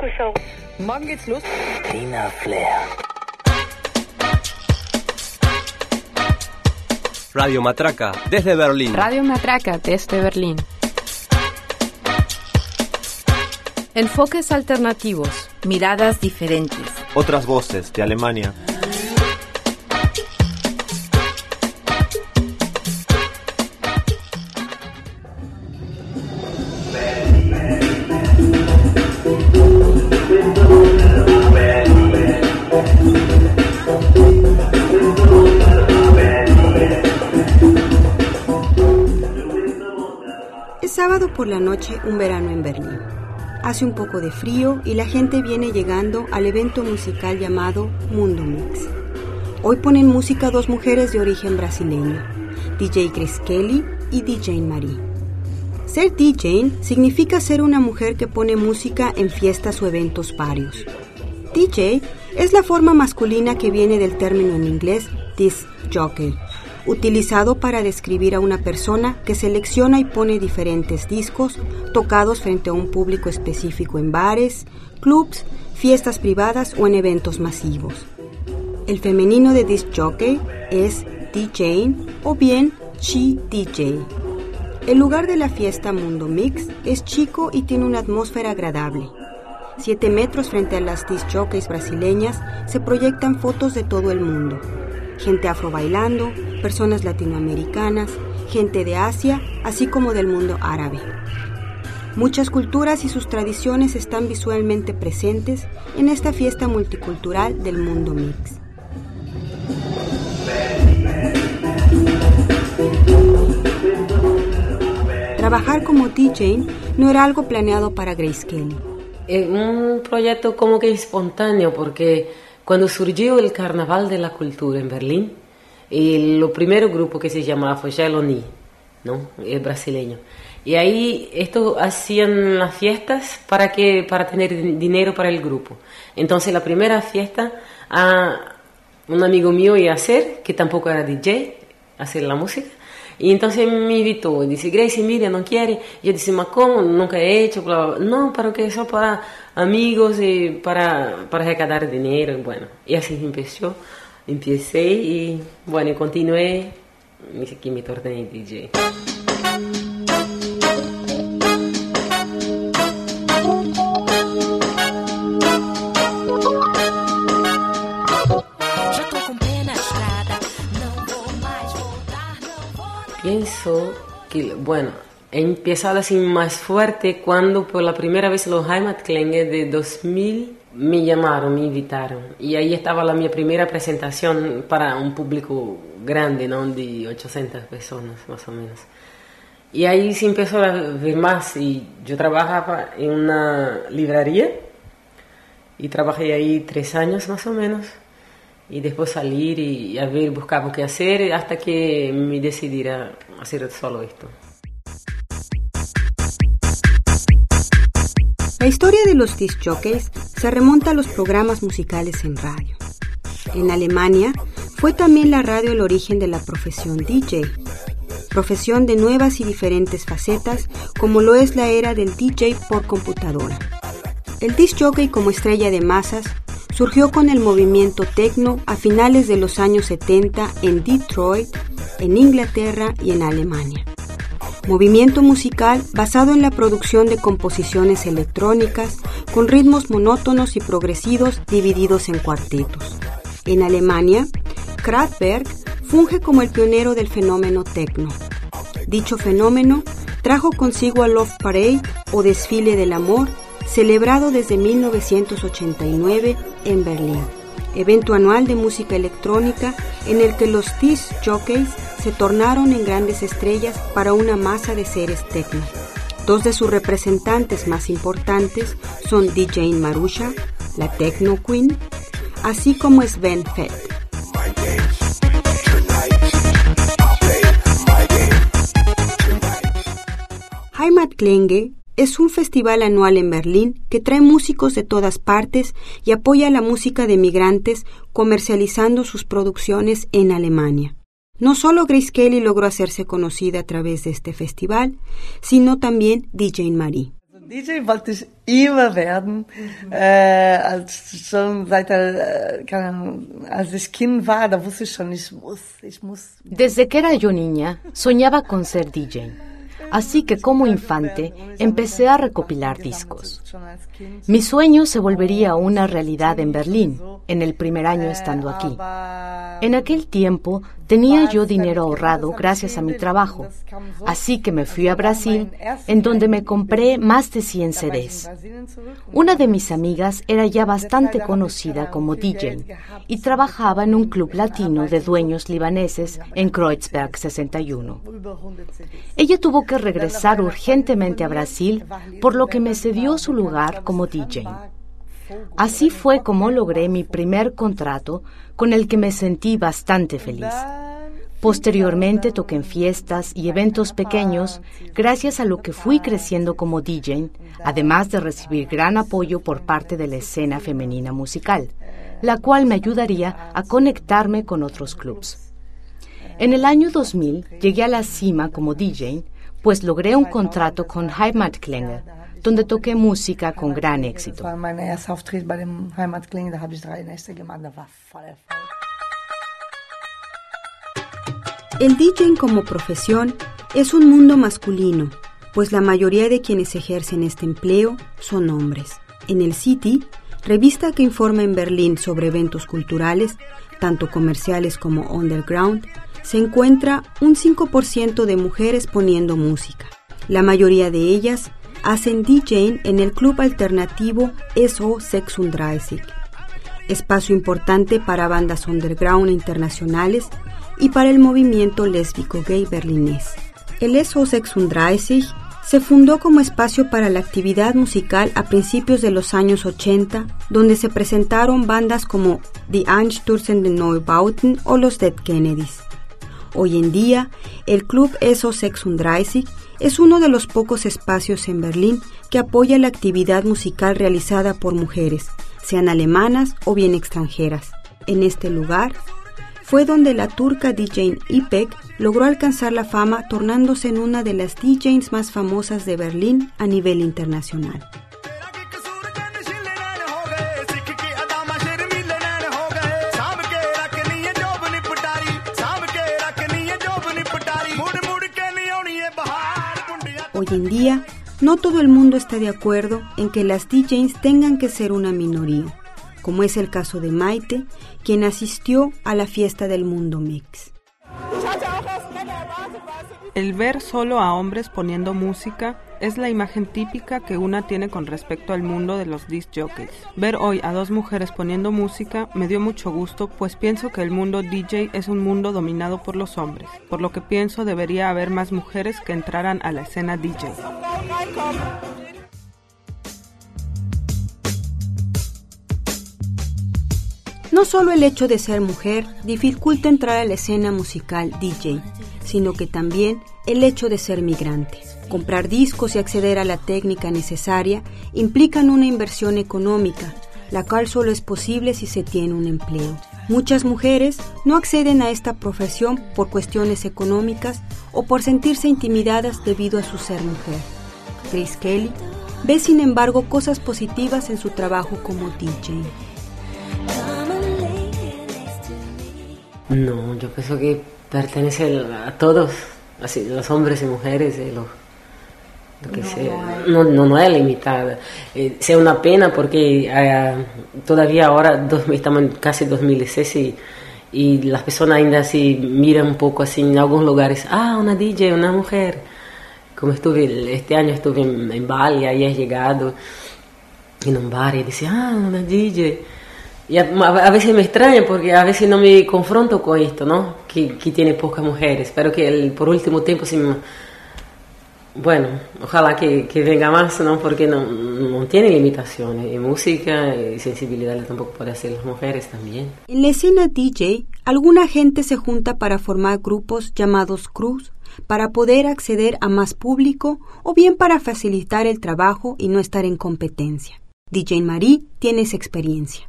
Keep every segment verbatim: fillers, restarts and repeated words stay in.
Disco-Show. Morgen geht's los. Tina Flair. Radio Matraca, desde Berlín. Radio Matraca, desde Berlín. Enfoques alternativos. Miradas diferentes. Otras voces de Alemania. Es sábado por la noche, un verano en Berlín. Hace un poco de frío y la gente viene llegando al evento musical llamado Mundo Mix. Hoy ponen música dos mujeres de origen brasileño, D J Grace Kelly y D J Marie. Ser D J significa ser una mujer que pone música en fiestas o eventos varios. D J es la forma masculina que viene del término en inglés disc jockey, utilizado para describir a una persona que selecciona y pone diferentes discos tocados frente a un público específico en bares, clubs, fiestas privadas o en eventos masivos. El femenino de disc jockey es D J o bien she D J. El lugar de la fiesta Mundo Mix es chico y tiene una atmósfera agradable. Siete metros frente a las disc jockeys brasileñas se proyectan fotos de todo el mundo. Gente afro bailando, personas latinoamericanas, gente de Asia, así como del mundo árabe. Muchas culturas y sus tradiciones están visualmente presentes en esta fiesta multicultural del Mundo Mix. Trabajar como D J no era algo planeado para Grace Kelly. Es un proyecto como que espontáneo, porque cuando surgió el Carnaval de la Cultura en Berlín, el lo primero grupo que se llamaba fue Jaloni, ¿no? Es brasileño. Y ahí esto hacían las fiestas para que para tener dinero para el grupo. Entonces la primera fiesta a un amigo mío iba a hacer, que tampoco era D J, hacer la música. Y entonces me invitó, dice, Grace, mira, ¿no quiere? Y yo dije, ¿ma cómo? Nunca he hecho, bla, bla, bla. No, pero que eso para amigos y para, para recaudar dinero, bueno. Y así empezó, empecé y, bueno, y continué, aquí me torné D J. Pienso que, bueno, he empezado así más fuerte cuando por la primera vez los Heimatklänge de dos mil me llamaron, me invitaron. Y ahí estaba la mi primera presentación para un público grande, ¿no? De ochocientas personas más o menos. Y ahí se empezó a ver más. Y yo trabajaba en una librería y trabajé ahí tres años más o menos. Y después salir y a ver, buscar qué hacer hasta que me decidiera hacer solo esto. La historia de los disc jockeys se remonta a los programas musicales en radio. En Alemania fue también la radio el origen de la profesión D J, profesión de nuevas y diferentes facetas como lo es la era del D J por computadora. El disc jockey como estrella de masas surgió con el movimiento techno a finales de los años setenta en Detroit, en Inglaterra y en Alemania. Movimiento musical basado en la producción de composiciones electrónicas con ritmos monótonos y progresivos divididos en cuartetos. En Alemania, Kraftwerk funge como el pionero del fenómeno techno. Dicho fenómeno trajo consigo a Love Parade o Desfile del Amor, celebrado desde mil novecientos ochenta y nueve en Berlín, evento anual de música electrónica en el que los disc jockeys se tornaron en grandes estrellas para una masa de seres techno. Dos de sus representantes más importantes son D J Marusha, la Techno Queen, así como Sven Fett. Heimatklänge es un festival anual en Berlín que trae músicos de todas partes y apoya la música de migrantes comercializando sus producciones en Alemania. No solo Grace Kelly logró hacerse conocida a través de este festival, sino también D J Marie. D J wollte ich immer werden, äh, als schon seit äh, keine Ahnung, als ich Kind war, da wusste ich schon, ich muss, ich muss. Desde que era yo niña, soñaba con ser D J. Así que como infante empecé a recopilar discos. Mi sueño se volvería una realidad en Berlín, en el primer año estando aquí. En aquel tiempo tenía yo dinero ahorrado gracias a mi trabajo, así que me fui a Brasil, en donde me compré más de cien C Ds. Una de mis amigas era ya bastante conocida como D J y trabajaba en un club latino de dueños libaneses en Kreuzberg sesenta y uno. Ella tuvo que regresar urgentemente a Brasil, por lo que me cedió su lugar como D J. Así fue como logré mi primer contrato, con el que me sentí bastante feliz. Posteriormente toqué en fiestas y eventos pequeños, gracias a lo que fui creciendo como D J, además de recibir gran apoyo por parte de la escena femenina musical, la cual me ayudaría a conectarme con otros clubs. En el año dos mil llegué a la cima como D J, pues logré un contrato con Heimatklänge, donde toqué música con gran éxito. El DJing como profesión es un mundo masculino, pues la mayoría de quienes ejercen este empleo son hombres. En el City, revista que informa en Berlín sobre eventos culturales, tanto comerciales como underground, se encuentra un cinco por ciento de mujeres poniendo música. La mayoría de ellas hacen DJing en el club alternativo S O sechsunddreißig, espacio importante para bandas underground internacionales y para el movimiento lésbico-gay berlinés. El S O sechsunddreißig se fundó como espacio para la actividad musical a principios de los años ochenta, donde se presentaron bandas como Die Einstürzenden Neubauten o los Dead Kennedys. Hoy en día, el club S O sechsunddreißig es uno de los pocos espacios en Berlín que apoya la actividad musical realizada por mujeres, sean alemanas o bien extranjeras. En este lugar fue donde la turca D J Ipek logró alcanzar la fama, tornándose en una de las D Js más famosas de Berlín a nivel internacional. Hoy en día, no todo el mundo está de acuerdo en que las D Js tengan que ser una minoría, como es el caso de Maite, quien asistió a la fiesta del Mundo Mix. El ver solo a hombres poniendo música es la imagen típica que una tiene con respecto al mundo de los disc jockeys. Ver hoy a dos mujeres poniendo música me dio mucho gusto, pues pienso que el mundo D J es un mundo dominado por los hombres, por lo que pienso debería haber más mujeres que entraran a la escena D J. No solo el hecho de ser mujer dificulta entrar a la escena musical D J, sino que también el hecho de ser migrante. Comprar discos y acceder a la técnica necesaria implican una inversión económica, la cual solo es posible si se tiene un empleo. Muchas mujeres no acceden a esta profesión por cuestiones económicas o por sentirse intimidadas debido a su ser mujer. Grace Kelly ve sin embargo cosas positivas en su trabajo como D J. No, yo pienso que pertenece a todos, así los hombres y mujeres, eh, lo, lo que no, sea, no, no, no es limitada. Eh, sea una pena porque eh, todavía ahora dos, estamos en casi dos mil dieciséis y, y las personas ainda así miran un poco así en algunos lugares, ah, una D J, una mujer. Como estuve, este año estuve en, en Bali, ahí he llegado en un bar y decía, ah, una D J. Y a, a veces me extraña porque a veces no me confronto con esto, ¿no? Que, que tiene pocas mujeres. Espero que el, por último tiempo, sí, bueno, ojalá que, que venga más, ¿no? Porque no, no tiene limitaciones. Y música y sensibilidad tampoco puede hacer las mujeres también. En la escena D J, alguna gente se junta para formar grupos llamados crews para poder acceder a más público o bien para facilitar el trabajo y no estar en competencia. D J Marie tiene esa experiencia.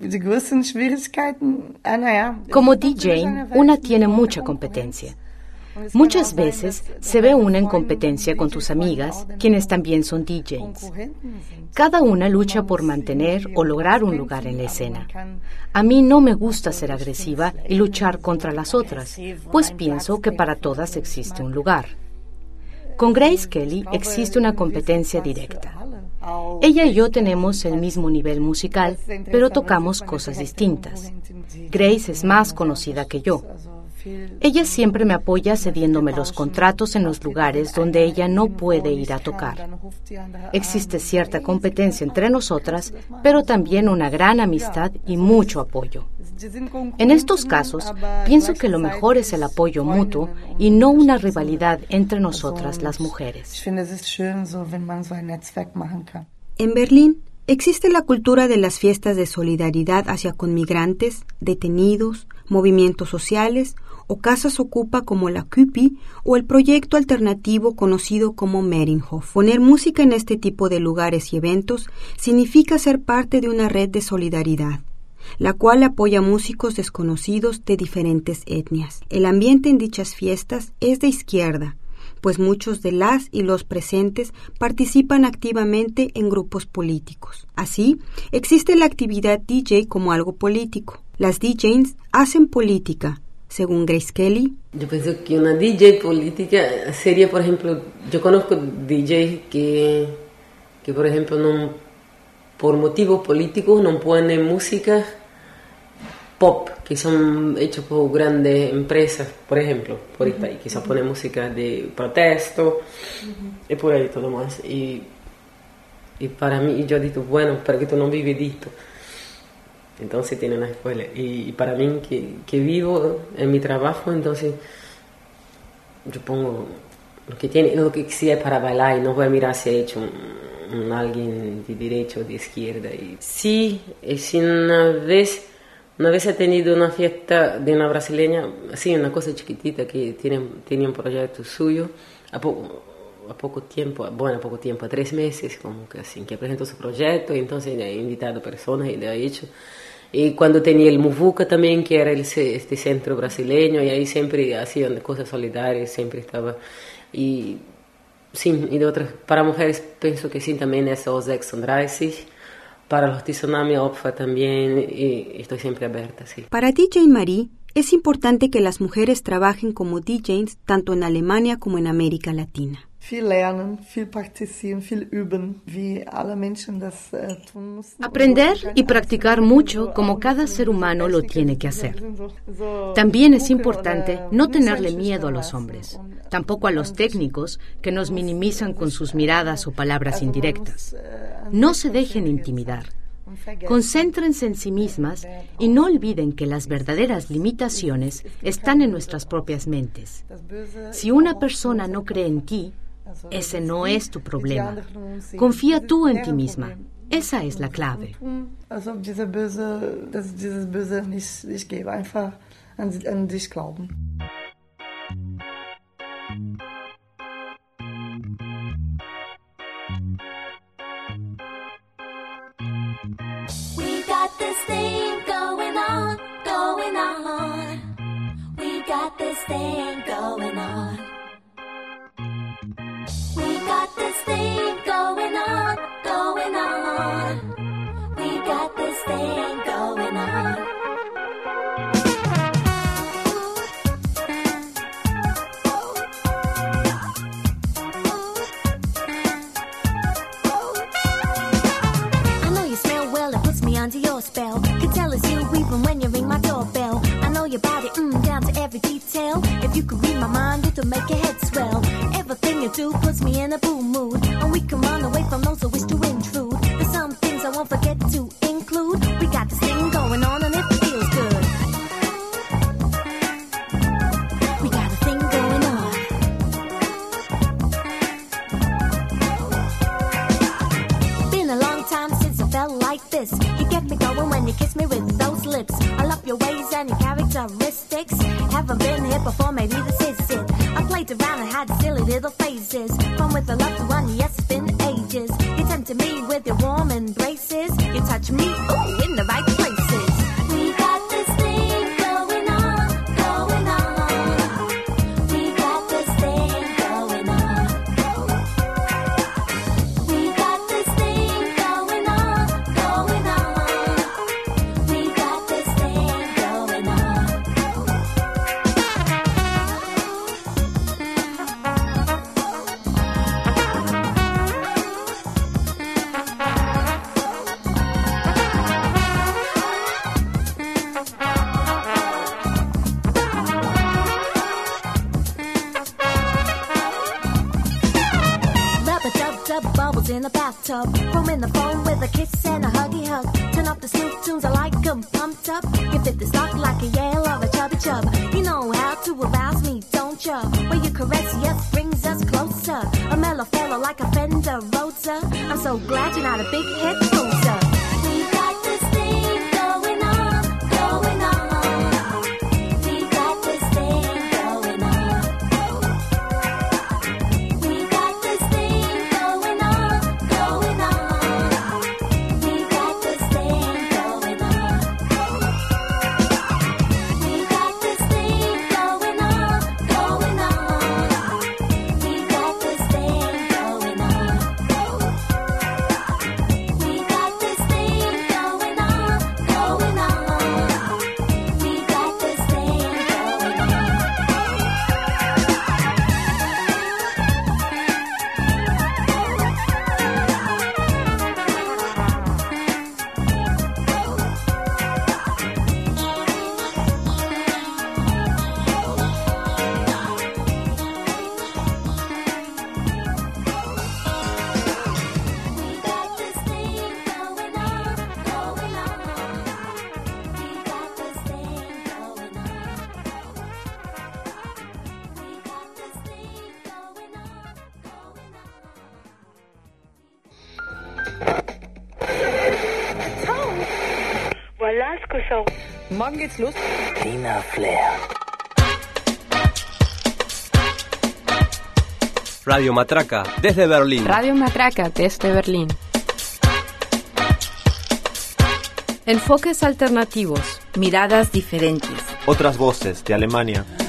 Como D J, una tiene mucha competencia. Muchas veces se ve una en competencia con tus amigas, quienes también son D Js. Cada una lucha por mantener o lograr un lugar en la escena. A mí no me gusta ser agresiva y luchar contra las otras, pues pienso que para todas existe un lugar. Con Grace Kelly existe una competencia directa. Ella y yo tenemos el mismo nivel musical, pero tocamos cosas distintas. Grace es más conocida que yo. Ella siempre me apoya cediéndome los contratos en los lugares donde ella no puede ir a tocar. Existe cierta competencia entre nosotras, pero también una gran amistad y mucho apoyo. En estos casos, pienso que lo mejor es el apoyo mutuo y no una rivalidad entre nosotras las mujeres. En Berlín existe la cultura de las fiestas de solidaridad hacia conmigrantes, detenidos, movimientos sociales o casas ocupa como la Küpi o el proyecto alternativo conocido como Mehringhof. Poner música en este tipo de lugares y eventos significa ser parte de una red de solidaridad, la cual apoya músicos desconocidos de diferentes etnias. El ambiente en dichas fiestas es de izquierda, pues muchos de las y los presentes participan activamente en grupos políticos. Así, existe la actividad D J como algo político. Las D Js hacen política, según Grace Kelly. Yo pienso que una D J política sería, por ejemplo, yo conozco D Js que, que por ejemplo, no, por motivos políticos no ponen música pop, que son hechos por grandes empresas, por ejemplo, por uh-huh. ahí, quizás uh-huh. ponen música de protesto uh-huh. y por ahí todo más. Y, y para mí, yo digo, bueno, para que tú no vives de esto. Entonces tiene una escuela. Y, y para mí, que, que vivo en mi trabajo, entonces yo pongo lo que tiene, lo que sea para bailar y no voy a mirar si ha hecho un, un alguien de derecha o de izquierda. Y sí, es una vez... Una vez he tenido una fiesta de una brasileña, así, una cosa chiquitita, que tiene, tenía un proyecto suyo, a poco, a poco tiempo, bueno, a poco tiempo, a tres meses, como que así, que presentó su proyecto, y entonces le ha invitado personas y le ha hecho. Y cuando tenía el Muvuca también, que era el, este centro brasileño, y ahí siempre hacían cosas solidarias, siempre estaba. Y sí, y de otras, para mujeres pienso que sí, también es O sechsunddreißig. Para los Tsunami Opfa también, y estoy siempre abierta, sí. Para D J Marie, es importante que las mujeres trabajen como D Js tanto en Alemania como en América Latina. Aprender y practicar mucho como cada ser humano lo tiene que hacer. También es importante no tenerle miedo a los hombres, tampoco a los técnicos que nos minimizan con sus miradas o palabras indirectas. No se dejen intimidar. Concéntrense en sí mismas y no olviden que las verdaderas limitaciones están en nuestras propias mentes. Si una persona no cree en ti, ese no es tu problema. Confía tú en ti misma. Esa es la clave. We got this thing going on, going on. We got this thing going on. We got this thing going on, going on. We got this thing going on. I know you smell well, it puts me under your spell. Can tell it's you even when you ring my doorbell. I know your body, mm, down to every detail. If you could read my mind, it'll make your head swell. Everything you do puts me in a boom mood, and we can run away from those who wish to intrude. There's some things I won't forget to include. We got this thing going on and it feels good. We got a thing going on. Been a long time since I felt like this. You get me going when you kiss me with those lips. I love your ways and your characteristics. Haven't been here before, maybe this is it. I played around and had silly little phases. Fun with a loved one, yes, it's been ages. You tempted me with your warm embraces. You touch me, ooh, in the right places. We got this thing going on, going on. We got tub, bubbles in the bathtub. Room in the phone with a kiss and a huggy hug. Turn up the smooth tunes, I like 'em pumped up. Give it the stock like a Yale or a chubby chub. You know how to arouse me, don't you? Where you caress, yes, brings us closer. A mellow fellow like a Fender Rosa. I'm so glad you're not a big head poser. We got this thing going on, going on. We got this thing going on. We got this thing going on, going on. We got this thing going on. We got this thing going on, going on. We got this thing going on. We got this thing going on, going on. We got this thing going on. Voilà ce que ça. Morgen geht's los. Tina Flair. Radio Matraca, desde Berlín. Radio Matraca desde Berlín. Enfoques alternativos. Miradas diferentes. Otras voces de Alemania.